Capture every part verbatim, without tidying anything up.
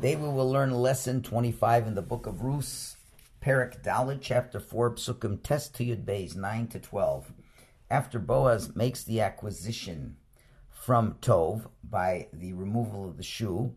Today we will learn lesson twenty-five in the book of Rus, Perek Dalet, chapter four, Psukim Tes to Yud Beis, nine to twelve. After Boaz makes the acquisition from Tov by the removal of the shoe,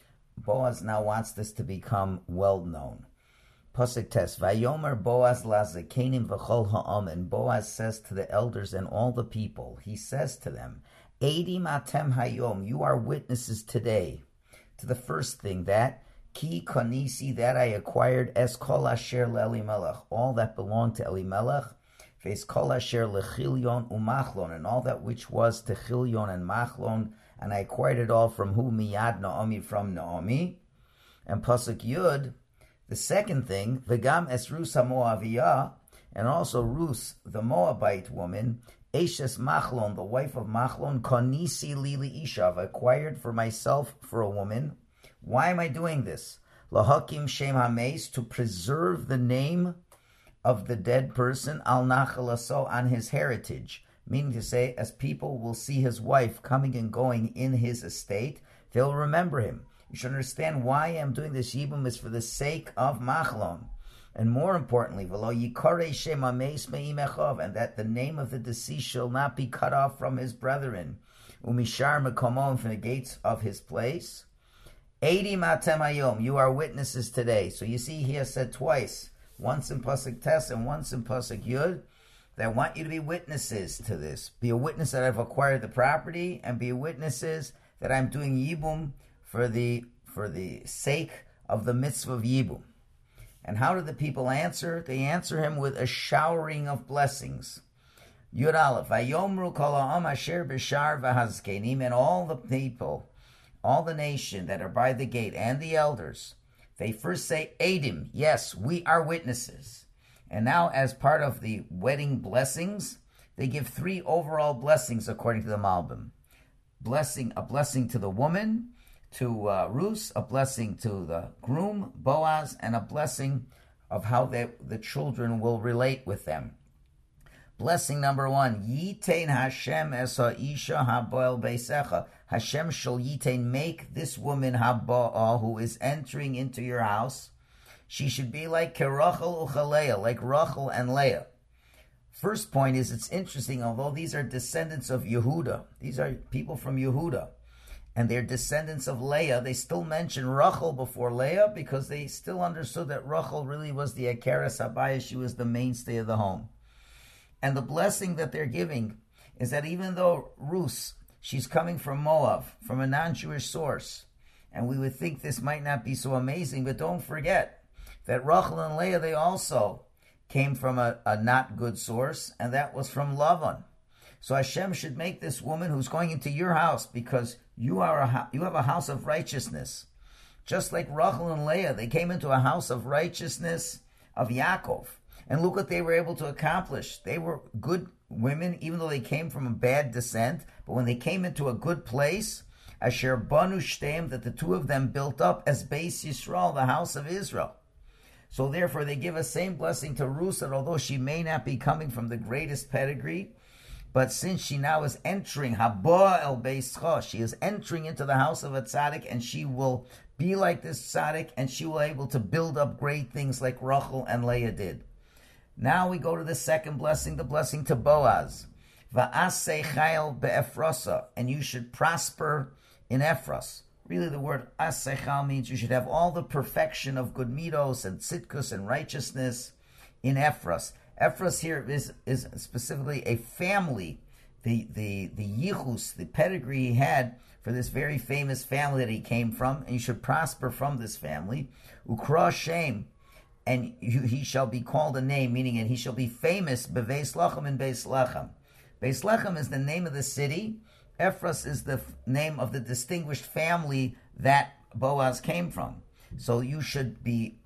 Boaz now wants this to become well known. Pasuk Tes, Vayomer Boaz lazakenim v'chol ha'am, and Boaz says to the elders and all the people, he says to them, Eidim atem hayom, you are witnesses today to the first thing, that ki konisi, that I acquired, es kol asher leElimelech, all that belonged to Elimelech, ves kol asher lechilion umachlon, and all that which was to Chilion and Machlon, and I acquired it all from who? Miyad Naomi, from Naomi. And Pasuk Yud, the second thing, v'gam es Rus haMoaviyah, and also Rus, the Moabite woman, Eshes Machlon, the wife of Machlon, konisi lili ishav, acquired for myself for a woman. Why am I doing this? Lahakim shem hameis, to preserve the name of the dead person, al nachalaso, on his heritage. Meaning to say, as people will see his wife coming and going in his estate, they'll remember him. You should understand why I'm doing this yibum is for the sake of Machlon. And more importantly, v'lo yikare shem hameis me'imechov, and that the name of the deceased shall not be cut off from his brethren. Umishar mekomo, from the gates of his place. Eidim atem hayom, you are witnesses today. So you see here said twice, once in Pasuk Tes and once in Pasuk Yud, that I want you to be witnesses to this. Be a witness that I've acquired the property, and be witnesses that I'm doing yibum for the for the sake of the mitzvah of yibum. And how do the people answer? They answer him with a showering of blessings. Yud Aleph, Vayomru kol ha'am asher b'shar v'hazkenim, and all the people, all the nation that are by the gate, and the elders, they first say, Eidim, yes, we are witnesses. And now, as part of the wedding blessings, they give three overall blessings according to the Malbim. Blessing, a blessing to the woman, to uh, Rus, a blessing to the groom, Boaz, and a blessing of how they, the children will relate with them. Blessing number one, Yitain Hashem es ha'isha haboel beisecha. Hashem shall yitain, make this woman haboel, who is entering into your house. She should be like Kerachel uchaleah, like Rachel and Leah. First point is, it's interesting, although these are descendants of Yehuda, these are people from Yehuda, and they're descendants of Leah, they still mention Rachel before Leah because they still understood that Rachel really was the Akeres Habayis, she was the mainstay of the home. And the blessing that they're giving is that even though Rus, she's coming from Moab, from a non-Jewish source, and we would think this might not be so amazing, but don't forget that Rachel and Leah, they also came from a, a not good source, and that was from Lavan. So Hashem should make this woman who's going into your house, because you are a, you have a house of righteousness. Just like Rachel and Leah, they came into a house of righteousness of Yaakov. And look what they were able to accomplish. They were good women, even though they came from a bad descent. But when they came into a good place, Asher Banu Shteim, that the two of them built up as Beis Yisrael, the house of Israel. So therefore they give a same blessing to Rus, that although she may not be coming from the greatest pedigree, but since she now is entering Haba el Beischa, she is entering into the house of a tzaddik, and she will be like this tzaddik, and she will be able to build up great things like Rachel and Leah did. Now we go to the second blessing, the blessing to Boaz. Va'asei chayil be'efrasa, and you should prosper in Ephras. Really, the word asechal means you should have all the perfection of good midos and tzidkus and righteousness in Ephras. Ephras here is, is specifically a family, the the the yichus, the pedigree he had for this very famous family that he came from, and you should prosper from this family. Ukra Shem, and you, he shall be called a name, meaning and he shall be famous. Beveis Lachem in Beis Lechem. Beis Lechem is the name of the city. Ephras is the f- name of the distinguished family that Boaz came from. So you should be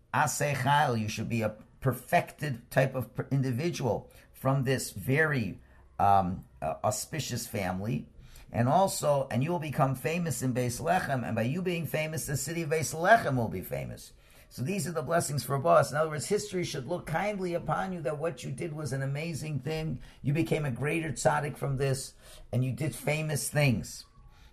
asechal, you should be a perfected type of individual from this very um, uh, auspicious family. And also, and you will become famous in Beis Lechem, and by you being famous, the city of Beis Lechem will be famous. So these are the blessings for Boaz. In other words, history should look kindly upon you, that what you did was an amazing thing. You became a greater tzaddik from this, and you did famous things.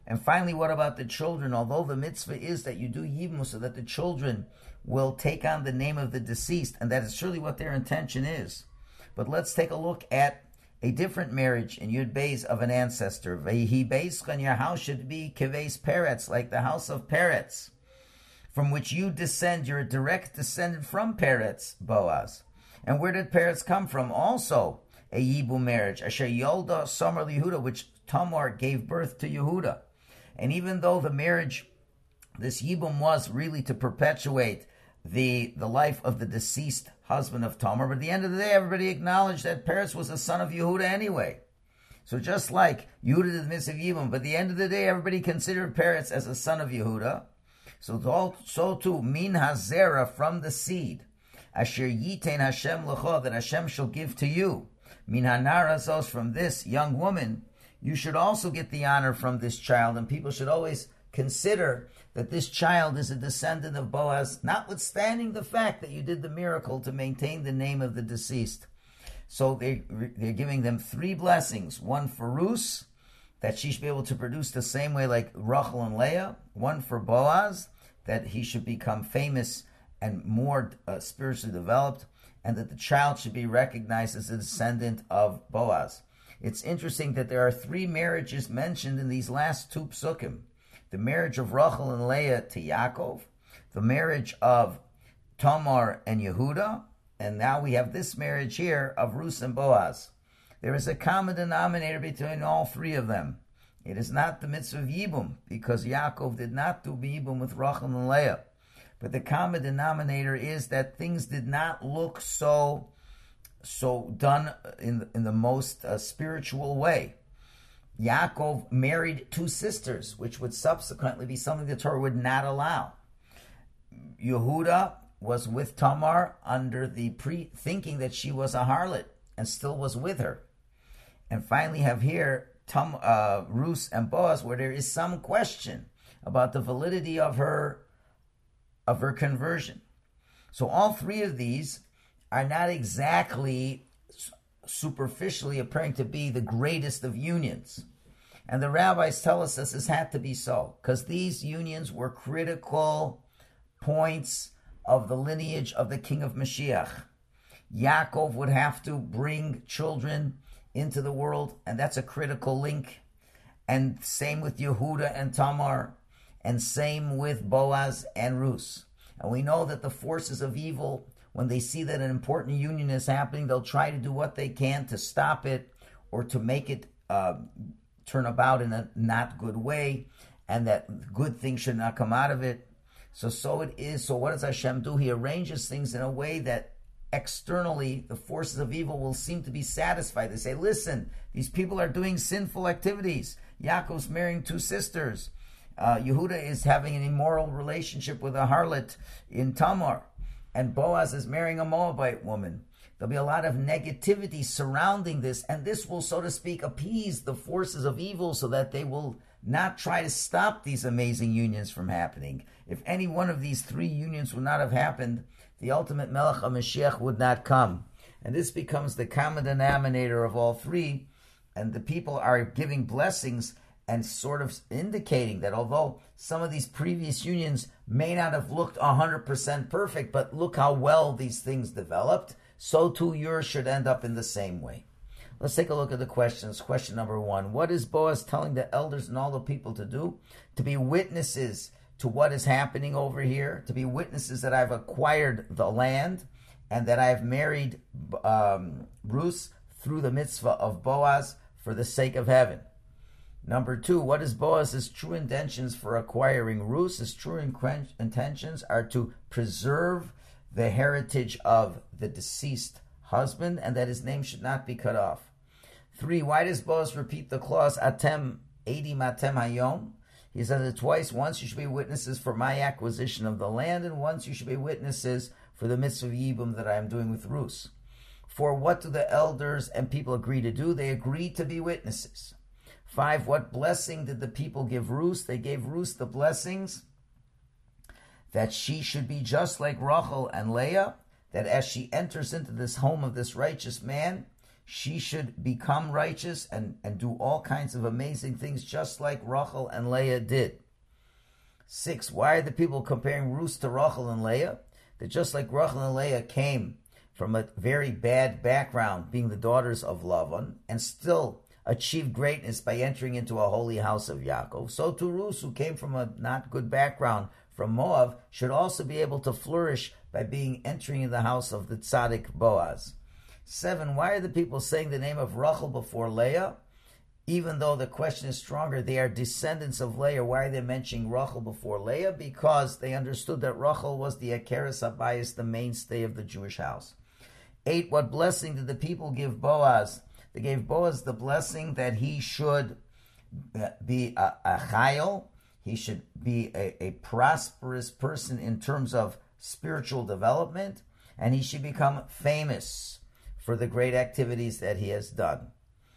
And finally, what about the children? Although the mitzvah is that you do yibum so that the children will take on the name of the deceased, and that is surely what their intention is. But let's take a look at a different marriage in Yud Beis of an ancestor. Vehi Beischa, your house should be Keves Peretz, like the house of Peretz, from which you descend. You're a direct descendant from Peretz, Boaz. And where did Peretz come from? Also a Yibum marriage, Asher Yolda Somer Yehuda, which Tamar gave birth to Yehuda. And even though the marriage, this Yibum, was really to perpetuate the the life of the deceased husband of Tamar, but at the end of the day, everybody acknowledged that Peretz was a son of Yehuda anyway. So just like Yehuda did the mitzvah of Yibum, but at the end of the day, everybody considered Peretz as a son of Yehuda. So, so too, min hazera, from the seed, asher yitein Hashem lecha, that Hashem shall give to you, min hanara zos, from this young woman, you should also get the honor from this child, and people should always consider that this child is a descendant of Boaz, notwithstanding the fact that you did the miracle to maintain the name of the deceased. So they, they're giving them three blessings, one for Rus, that she should be able to produce the same way like Rachel and Leah, one for Boaz, that he should become famous and more uh, spiritually developed, and that the child should be recognized as a descendant of Boaz. It's interesting that there are three marriages mentioned in these last two psukim. The marriage of Rachel and Leah to Yaakov, the marriage of Tamar and Yehuda, and now we have this marriage here of Rus and Boaz. There is a common denominator between all three of them. It is not the mitzvah of Yibum, because Yaakov did not do Yibum with Rachel and Leah. But the common denominator is that things did not look so so done in, in the most uh, spiritual way. Yaakov married two sisters, which would subsequently be something the Torah would not allow. Yehuda was with Tamar under the pre thinking that she was a harlot, and still was with her. And finally have here Tam, uh, Rus and Boaz, where there is some question about the validity of her of her conversion. So all three of these are not exactly superficially appearing to be the greatest of unions. And the rabbis tell us this has had to be so, because these unions were critical points of the lineage of the king of Mashiach. Yaakov would have to bring children into the world, and that's a critical link. And same with Yehuda and Tamar, and same with Boaz and Rus. And we know that the forces of evil, when they see that an important union is happening, they'll try to do what they can to stop it or to make it uh, turn about in a not good way, and that good things should not come out of it. So, so it is. So what does Hashem do? He arranges things in a way that externally the forces of evil will seem to be satisfied. They say, listen, these people are doing sinful activities. Yaakov's marrying two sisters. Uh, Yehuda is having an immoral relationship with a harlot in Tamar. And Boaz is marrying a Moabite woman. There'll be a lot of negativity surrounding this, and this will, so to speak, appease the forces of evil so that they will not try to stop these amazing unions from happening. If any one of these three unions would not have happened, the ultimate Melech HaMashiach would not come. And this becomes the common denominator of all three, and the people are giving blessings and sort of indicating that although some of these previous unions may not have looked one hundred percent perfect, but look how well these things developed, so too yours should end up in the same way. Let's take a look at the questions. Question number one. What is Boaz telling the elders and all the people to do? To be witnesses to what is happening over here, to be witnesses that I've acquired the land and that I've married um, Rus through the mitzvah of Boaz for the sake of heaven. Number two, what is Boaz's true intentions for acquiring Rus? His true intentions are to preserve the heritage of the deceased husband, and that his name should not be cut off. Three, why does Boaz repeat the clause, Atem Eidim Atem Hayom? He says it twice. Once you should be witnesses for my acquisition of the land, and once you should be witnesses for the mitzvah of Yibum that I am doing with Rus. For what do the elders and people agree to do? They agree to be witnesses. Five, what blessing did the people give Rus? They gave Rus the blessings that she should be just like Rachel and Leah, that as she enters into this home of this righteous man, she should become righteous and, and do all kinds of amazing things, just like Rachel and Leah did. Six, why are the people comparing Ruth to Rachel and Leah? That just like Rachel and Leah came from a very bad background, being the daughters of Lavan, and still achieved greatness by entering into a holy house of Yaakov, so too Ruth, who came from a not good background from Moab, should also be able to flourish by being entering in the house of the tzaddik Boaz. Seven, why are the people saying the name of Rachel before Leah? Even though the question is stronger, they are descendants of Leah. Why are they mentioning Rachel before Leah? Because they understood that Rachel was the Akeres Habayis, the mainstay of the Jewish house. Eight, what blessing did the people give Boaz? They gave Boaz the blessing that he should be a, a chayil, he should be a, a prosperous person in terms of spiritual development, and he should become famous for the great activities that he has done.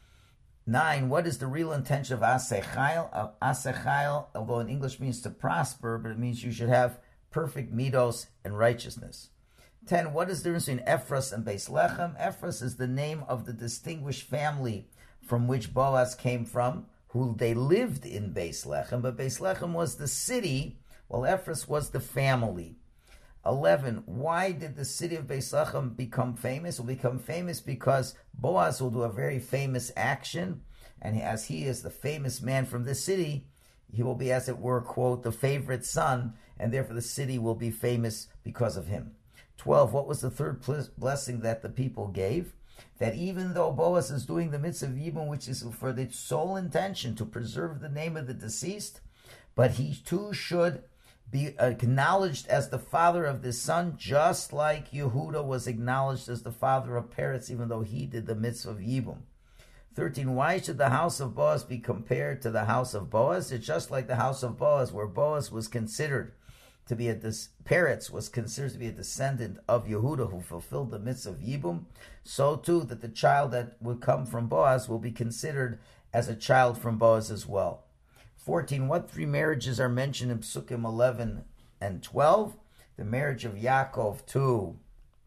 Nine, what is the real intention of Aseh Chayil? Aseh Chayil, although in English means to prosper, but it means you should have perfect midos and righteousness. Ten, what is the difference between Ephras and Beis Lechem? Ephras is the name of the distinguished family from which Boaz came from, who they lived in Beis Lechem, but Beis Lechem was the city, while Ephras was the family. Eleven, why did the city of Beis Lechem become famous? It will become famous because Boaz will do a very famous action, and as he is the famous man from the city, he will be, as it were, quote, the favorite son, and therefore the city will be famous because of him. Twelve, what was the third blessing that the people gave? That even though Boaz is doing the mitzvah of Yibum, which is for the sole intention to preserve the name of the deceased, but he too should be acknowledged as the father of this son, just like Yehuda was acknowledged as the father of Peretz, even though he did the mitzvah of Yibum. Thirteen, why should the house of Boaz be compared to the house of Boaz? It's just like the house of Boaz, where Boaz was considered to be a dis- Peretz was considered to be a descendant of Yehuda, who fulfilled the mitzvah of Yibum. So too that the child that would come from Boaz will be considered as a child from Boaz as well. Fourteen, what three marriages are mentioned in Psukim eleven and twelve? The marriage of Yaakov to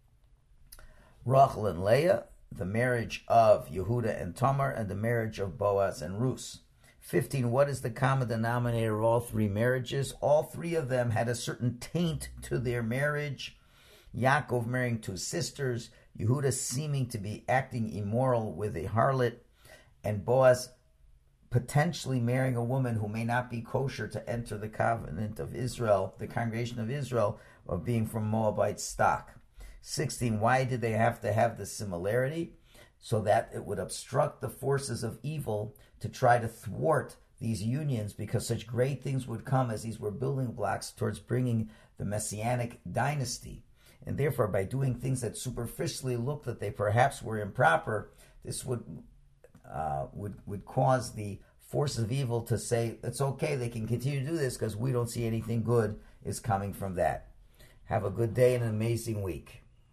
Rachel and Leah, the marriage of Yehuda and Tamar, and the marriage of Boaz and Ruth. fifteen, what is the common denominator of all three marriages? All three of them had a certain taint to their marriage. Yaakov marrying two sisters, Yehuda seeming to be acting immoral with a harlot, and Boaz potentially marrying a woman who may not be kosher to enter the covenant of Israel, the congregation of Israel, of being from Moabite stock. sixteen, why did they have to have the similarity? So that it would obstruct the forces of evil to try to thwart these unions, because such great things would come as these were building blocks towards bringing the Messianic dynasty. And therefore, by doing things that superficially looked that they perhaps were improper, this would uh, would would cause the forces of evil to say, it's okay, they can continue to do this because we don't see anything good is coming from that. Have a good day and an amazing week.